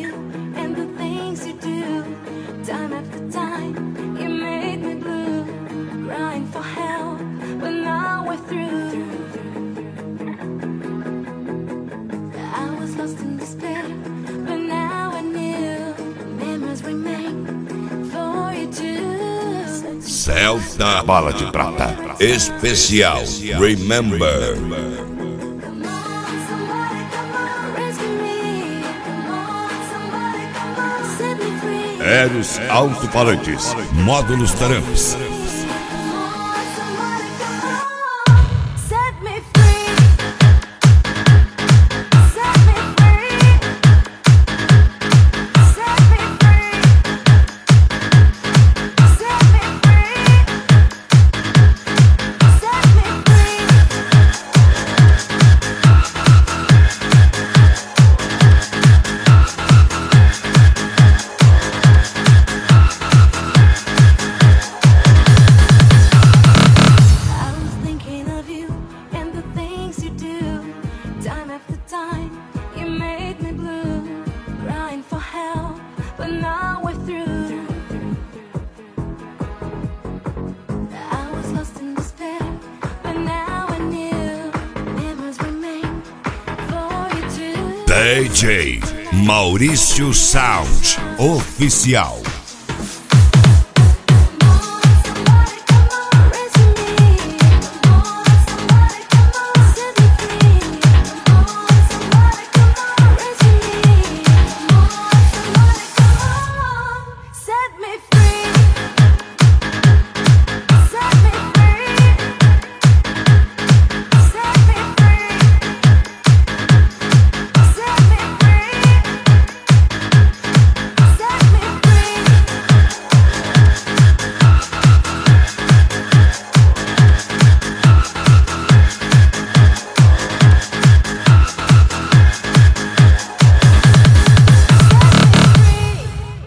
you and the things you do. Time after time, you made me blue, crying for help, but now we're through. I was lost in despair, but now I knew memories remain for you too. Celta Bala de Prata Especial Remember. Eros Alto-Falantes, Módulos Taramps. DJ Maurício Sound Oficial.